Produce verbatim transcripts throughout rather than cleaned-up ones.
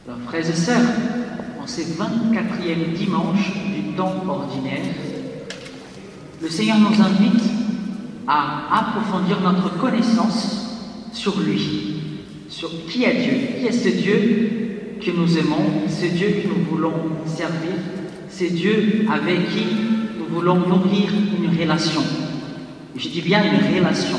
Alors, frères et sœurs, en ce vingt-quatrième dimanche du temps ordinaire, le Seigneur nous invite à approfondir notre connaissance sur lui, sur qui est Dieu, qui est ce Dieu que nous aimons, ce Dieu que nous voulons servir, ce Dieu avec qui nous voulons nourrir une relation. Je dis bien une relation.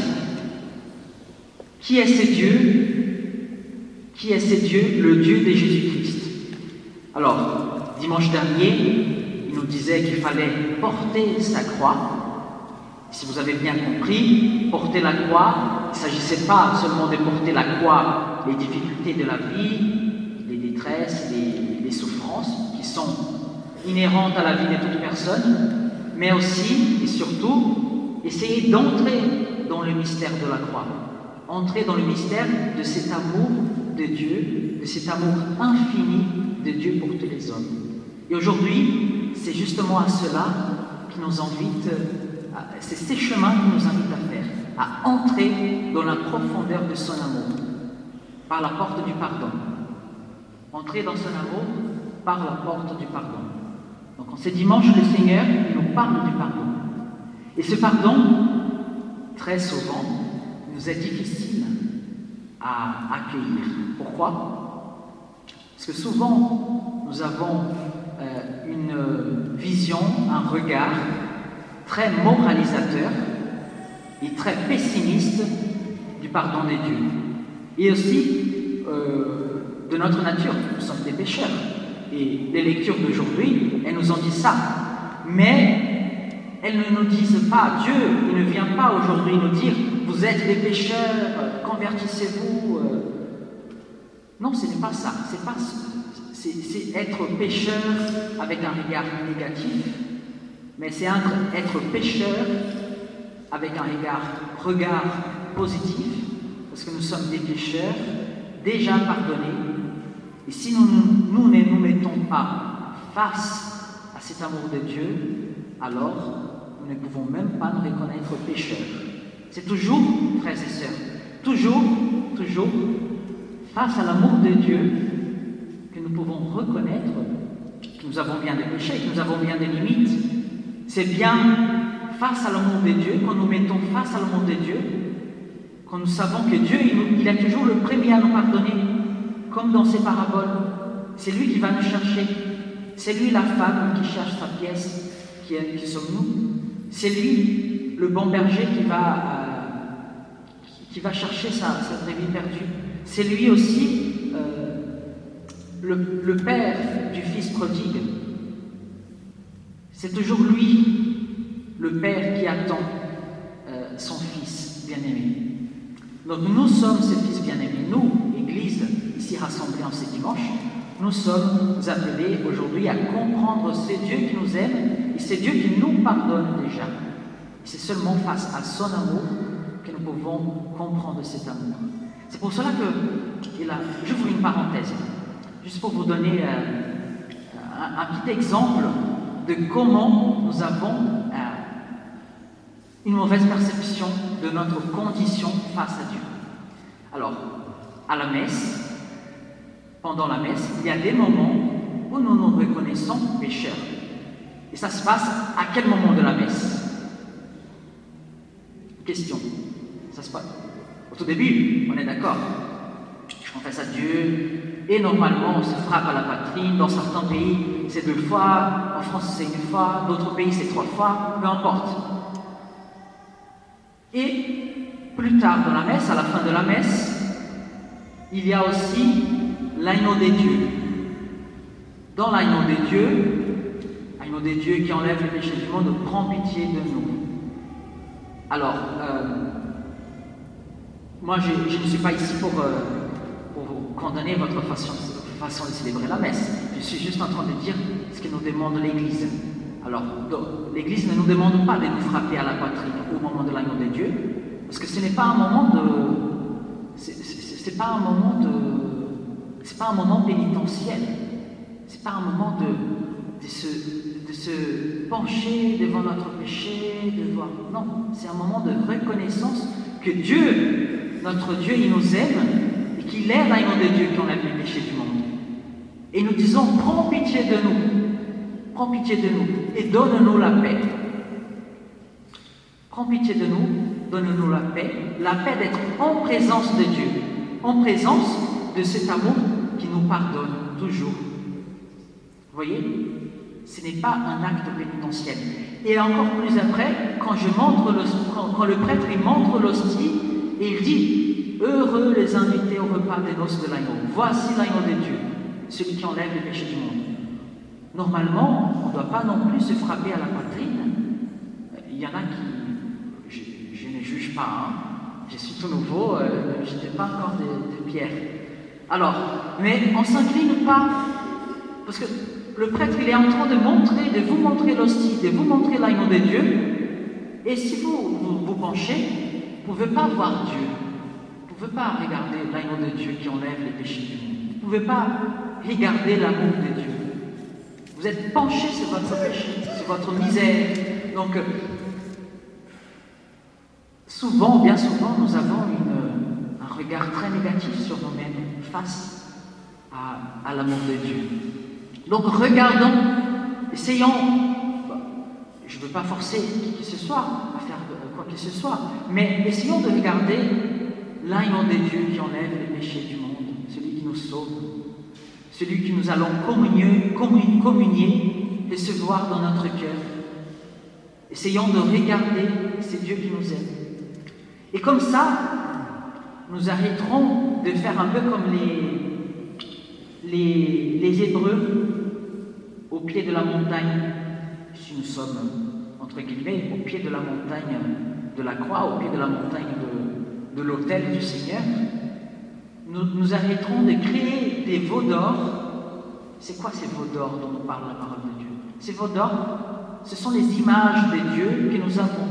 Qui est ce Dieu? Qui est ce Dieu? Le Dieu de Jésus-Christ. Alors, dimanche dernier, il nous disait qu'il fallait porter sa croix. Si vous avez bien compris, porter la croix, il ne s'agissait pas seulement de porter la croix, les difficultés de la vie, les détresses, les, les souffrances qui sont inhérentes à la vie de toute personne, mais aussi et surtout essayer d'entrer dans le mystère de la croix, entrer dans le mystère de cet amour de Dieu, de cet amour infini de Dieu pour tous les hommes. Et aujourd'hui, c'est justement à cela qui nous invite, c'est ces chemins qui nous invitent à faire, à entrer dans la profondeur de son amour, par la porte du pardon. Entrer dans son amour par la porte du pardon. Donc en ce dimanche, le Seigneur nous parle du pardon. Et ce pardon, très souvent, nous est difficile à accueillir. Pourquoi? Parce que souvent, nous avons euh, une vision, un regard très moralisateur et très pessimiste du pardon des dieux. Et aussi euh, de notre nature, nous sommes des pécheurs. Et les lectures d'aujourd'hui, elles nous ont dit ça. Mais elles ne nous disent pas, Dieu, il ne vient pas aujourd'hui nous dire, vous êtes des pécheurs, convertissez-vous. Non, ce n'est pas ça. C'est pas, c'est, c'est être pécheur avec un regard négatif, mais c'est être, être pécheur avec un regard, regard positif, parce que nous sommes des pécheurs déjà pardonnés. Et si nous, nous ne nous mettons pas face à cet amour de Dieu, alors nous ne pouvons même pas nous reconnaître pécheurs. C'est toujours, frères et sœurs, toujours, toujours, face à l'amour de Dieu, que nous pouvons reconnaître que nous avons bien des péchés, que nous avons bien des limites. C'est bien face à l'amour de Dieu, quand nous mettons face à l'amour de Dieu, quand nous savons que Dieu, il, nous, il est toujours le premier à nous pardonner, comme dans ces paraboles. C'est lui qui va nous chercher. C'est lui la femme qui cherche sa pièce, qui, est, qui sommes nous. C'est lui le bon berger qui va, euh, qui, qui va chercher sa, sa brebis perdue. C'est lui aussi euh, le, le père du fils prodigue. C'est toujours lui le père qui attend euh, son fils bien-aimé. Donc nous sommes ces fils bien-aimés. Nous, Église, ici rassemblés en ce dimanche, nous sommes appelés aujourd'hui à comprendre ce Dieu qui nous aime et ce Dieu qui nous pardonne déjà. C'est seulement face à son amour que nous pouvons comprendre cet amour. C'est pour cela que, et là, j'ouvre une parenthèse, juste pour vous donner euh, un, un petit exemple de comment nous avons euh, une mauvaise perception de notre condition face à Dieu. Alors, à la messe, pendant la messe, il y a des moments où nous nous reconnaissons pécheurs. Et ça se passe à quel moment de la messe? Question. Ça se passe au tout début, on est d'accord. Je confesse à Dieu, et normalement on se frappe à la poitrine. Dans certains pays, c'est deux fois, en France c'est une fois, d'autres pays c'est trois fois, peu importe. Et plus tard dans la messe, à la fin de la messe, il y a aussi l'agneau des dieux. Dans l'agneau des dieux, l'agneau des dieux qui enlève le péché du monde, prend pitié de nous. Alors, euh, moi je, je ne suis pas ici pour, euh, pour condamner votre façon, façon de célébrer la messe. Je suis juste en train de dire ce que nous demande l'Église. Alors, l'Église ne nous demande pas de nous frapper à la poitrine au moment de l'agneau de Dieu, parce que ce n'est pas un moment de... C'est, c'est, c'est pas un moment de... C'est pas un moment pénitentiel. C'est pas un moment de, de, se, de se pencher devant notre péché, de voir... Non, c'est un moment de reconnaissance que Dieu, notre Dieu, il nous aime et qu'il est l'agneau de Dieu qui enlève les péchés du monde. Et nous disons, prends pitié de nous, prends pitié de nous et donne-nous la paix. Prends pitié de nous, donne-nous la paix, la paix d'être en présence de Dieu, en présence de cet amour qui nous pardonne toujours. Vous voyez, ce n'est pas un acte pénitentiel. Et encore plus après, quand, je montre le, quand le prêtre il montre l'hostie, et il dit, heureux les invités au repas des noces de l'agneau. Voici l'agneau de Dieu, celui qui enlève les péchés du monde. Normalement, on ne doit pas non plus se frapper à la poitrine. Il y en a qui, je, je ne juge pas, hein. Je suis tout nouveau, euh, je n'ai pas encore de, de pierre. Alors, mais on ne s'incline pas, parce que le prêtre, il est en train de montrer, de vous montrer l'hostie, de vous montrer l'agneau de Dieu, et si vous vous, vous penchez, vous ne pouvez pas voir Dieu, vous ne pouvez pas regarder l'agneau de Dieu qui enlève les péchés du monde, vous ne pouvez pas regarder l'amour de Dieu. Vous êtes penché sur votre péché, sur votre misère. Donc, souvent, bien souvent, nous avons une, un regard très négatif sur nous-mêmes face à, à l'amour de Dieu. Donc, regardons, essayons, je ne veux pas forcer qui que ce soit à faire quoi que ce soit, mais essayons de regarder l'agneau de Dieu qui enlève les péchés du monde, celui qui nous sauve, celui que nous allons communier, communier, communier, recevoir dans notre cœur. Essayons de regarder, c'est Dieu qui nous aime. Et comme ça, nous arrêterons de faire un peu comme les, les, les Hébreux au pied de la montagne. Si nous sommes, entre guillemets, au pied de la montagne de la croix, au pied de la montagne de, de l'autel du Seigneur, nous, nous arrêterons de créer des veaux d'or. C'est quoi ces veaux d'or dont nous parle la parole de Dieu? Ces veaux d'or, ce sont les images de Dieu que nous avons.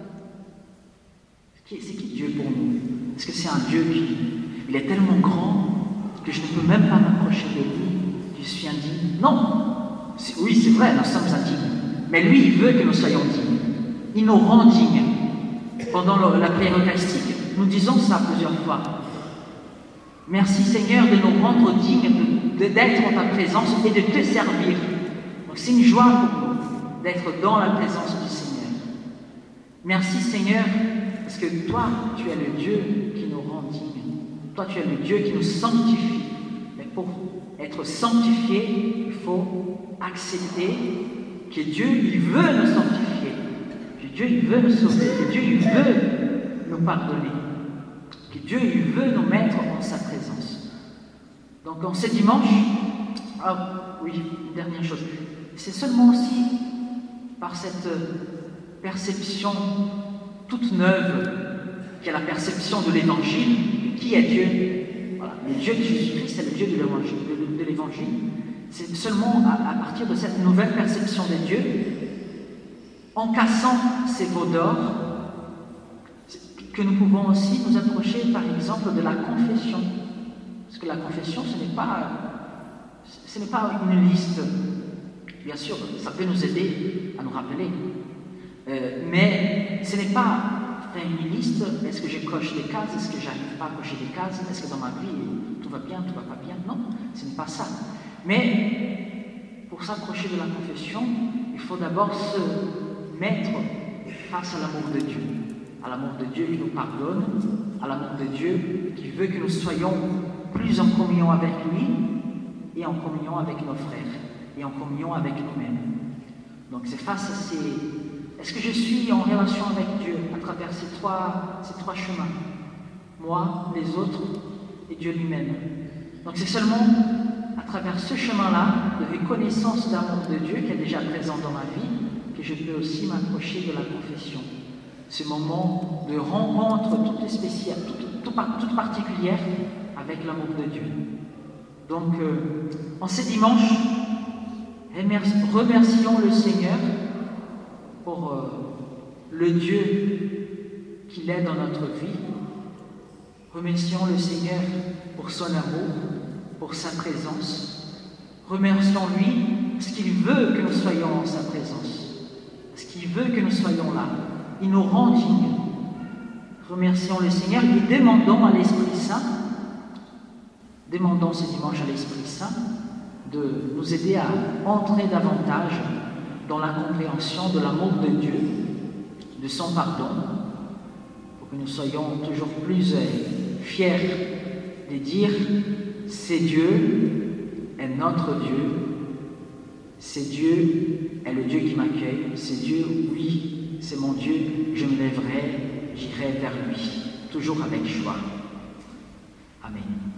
C'est qui Dieu pour nous? Est-ce que c'est un Dieu qui il est tellement grand que je ne peux même pas m'approcher de lui, que je suis indigne? Non. C'est, oui, c'est vrai, nous sommes indignes. Mais lui, il veut que nous soyons dignes. Il nous rend dignes. Pendant la prière eucharistique, nous disons ça plusieurs fois. Merci Seigneur de nous rendre dignes de, de, d'être en ta présence et de te servir. Donc c'est une joie pour nous d'être dans la présence du Seigneur. Merci Seigneur, parce que toi, tu es le Dieu qui nous rend dignes. Toi, tu es le Dieu qui nous sanctifie. Mais pour être sanctifié, il faut accepter que Dieu, il veut nous sanctifier, que Dieu, il veut nous sauver, que Dieu, il veut nous pardonner, que Dieu, il veut nous mettre en sa présence. Donc, en ce dimanche, ah oui, une dernière chose, c'est seulement aussi par cette perception toute neuve, qui est la perception de l'Évangile, qui est Dieu. Voilà, le Dieu de Jésus-Christ, c'est le Dieu de l'Évangile. De, de l'Évangile. C'est seulement à, à partir de cette nouvelle perception de Dieu, en cassant ces veaux d'or, que nous pouvons aussi nous approcher, par exemple, de la confession. Parce que la confession, ce n'est pas, ce n'est pas une liste. Bien sûr, ça peut nous aider à nous rappeler. Euh, mais ce n'est pas faire une liste, est-ce que je coche des cases, est-ce que j'arrive pas à cocher des cases, est-ce que dans ma vie tout va bien, tout va pas bien? Non, ce n'est pas ça. Mais pour s'approcher de la confession, il faut d'abord se mettre face à l'amour de Dieu, à l'amour de Dieu qui nous pardonne, à l'amour de Dieu qui veut que nous soyons plus en communion avec lui et en communion avec nos frères et en communion avec nous-mêmes. Donc c'est face à ces... Est-ce que je suis en relation avec Dieu à travers ces trois, ces trois chemins? Moi, les autres et Dieu lui-même. Donc c'est seulement à travers ce chemin-là de reconnaissance d'amour de Dieu qui est déjà présent dans ma vie que je peux aussi m'approcher de la confession. Ce moment de rencontre toute spéciale, toute, toute, toute particulière avec l'amour de Dieu. Donc euh, en ce dimanche, remercions le Seigneur pour euh, le Dieu qu'il est dans notre vie. Remercions le Seigneur pour son amour, pour sa présence. Remercions-lui parce qu'il veut que nous soyons en sa présence, parce qu'il veut que nous soyons là. Il nous rend dignes. Remercions le Seigneur et demandons à l'Esprit Saint, demandons ce dimanche à l'Esprit Saint de nous aider à entrer davantage dans la compréhension de l'amour de Dieu, de son pardon, pour que nous soyons toujours plus fiers de dire « c'est Dieu est notre Dieu, c'est Dieu est le Dieu qui m'accueille, c'est Dieu, oui, c'est mon Dieu, je me lèverai, j'irai vers lui, toujours avec joie. » Amen.